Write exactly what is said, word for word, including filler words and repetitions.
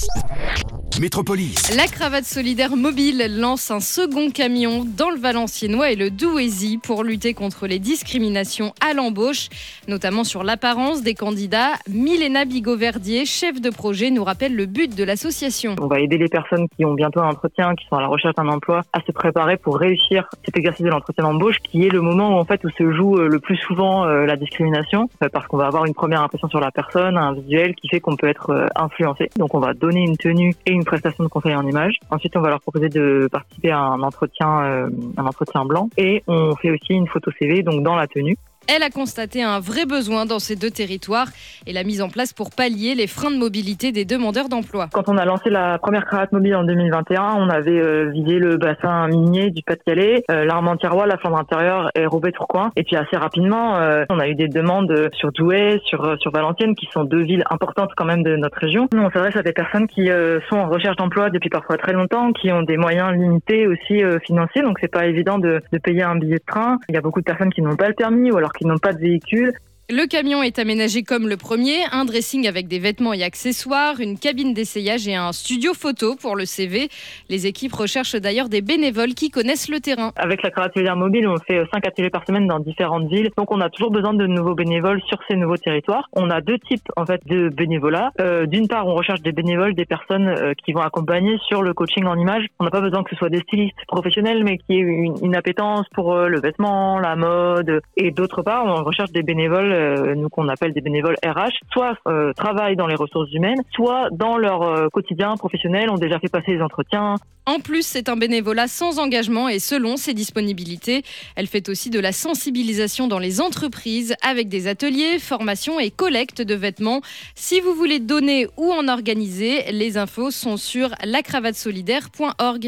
Métropolis. La Cravate Solidaire Mobile lance un second camion dans le Valenciennois et le Douaisis pour lutter contre les discriminations à l'embauche, notamment sur l'apparence des candidats. Milena Bigot-Verdier, chef de projet, nous rappelle le but de l'association. On va aider les personnes qui ont bientôt un entretien, qui sont à la recherche d'un emploi, à se préparer pour réussir cet exercice de l'entretien d'embauche, qui est le moment où, en fait, où se joue le plus souvent la discrimination, parce qu'on va avoir une première impression sur la personne, un visuel qui fait qu'on peut être influencé. Donc on va donner une tenue et une prestation de conseil en images. Ensuite, on va leur proposer de participer à un entretien, euh, un entretien blanc, et on fait aussi une photo C V, donc dans la tenue. Elle a constaté un vrai besoin dans ces deux territoires et l'a mise en place pour pallier les freins de mobilité des demandeurs d'emploi. Quand on a lancé la première cravate mobile en deux mille vingt et un, on avait euh, visé le bassin minier du Pas-de-Calais, euh, l'Armentières-Rois, la Flandre intérieure et Roubaix-Tourcoing. Et puis assez rapidement, euh, on a eu des demandes sur Douai, sur sur Valenciennes, qui sont deux villes importantes quand même de notre région. Nous, on s'adresse à des personnes qui euh, sont en recherche d'emploi depuis parfois très longtemps, qui ont des moyens limités aussi euh, financiers, donc c'est pas évident de, de payer un billet de train. Il y a beaucoup de personnes qui n'ont pas le permis ou alors qui n'ont pas de véhicule. Le camion est aménagé comme le premier, un dressing avec des vêtements et accessoires, une cabine d'essayage et un studio photo pour le C V. Les équipes recherchent d'ailleurs des bénévoles qui connaissent le terrain. Avec la Cravate Solidaire Mobile, on fait cinq ateliers par semaine dans différentes villes. Donc on a toujours besoin de nouveaux bénévoles sur ces nouveaux territoires. On a deux types en fait de bénévolat. Euh, d'une part, on recherche des bénévoles, des personnes euh, qui vont accompagner sur le coaching en images. On n'a pas besoin que ce soit des stylistes professionnels, mais qui aient une, une appétence pour euh, le vêtement, la mode. Et d'autre part, on recherche des bénévoles Euh, nous qu'on appelle des bénévoles R H, soit euh, travaillent dans les ressources humaines, soit dans leur euh, quotidien professionnel, ont déjà fait passer les entretiens. En plus, c'est un bénévolat sans engagement et selon ses disponibilités. Elle fait aussi de la sensibilisation dans les entreprises avec des ateliers, formations et collecte de vêtements. Si vous voulez donner ou en organiser, les infos sont sur la cravate solidaire point org.